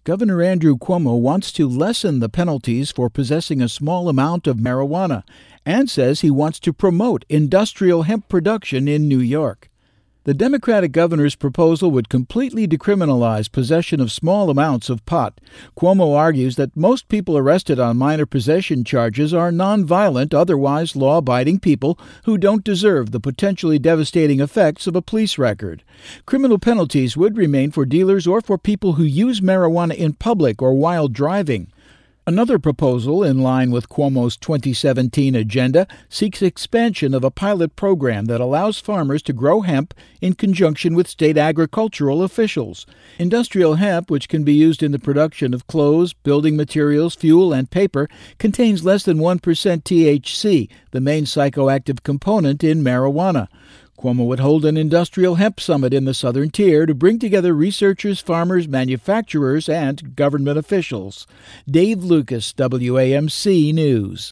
Governor Andrew Cuomo wants to lessen the penalties for possessing a small amount of marijuana and says he wants to promote industrial hemp production in New York. The Democratic governor's proposal would completely decriminalize possession of small amounts of pot. Cuomo argues that most people arrested on minor possession charges are nonviolent, otherwise law-abiding people who don't deserve the potentially devastating effects of a police record. Criminal penalties would remain for dealers or for people who use marijuana in public or while driving. Another proposal, in line with Cuomo's 2017 agenda, seeks expansion of a pilot program that allows farmers to grow hemp in conjunction with state agricultural officials. Industrial hemp, which can be used in the production of clothes, building materials, fuel, and paper, contains less than 1% THC, the main psychoactive component in marijuana. Cuomo would hold an industrial hemp summit in the Southern Tier to bring together researchers, farmers, manufacturers, and government officials. Dave Lucas, WAMC News.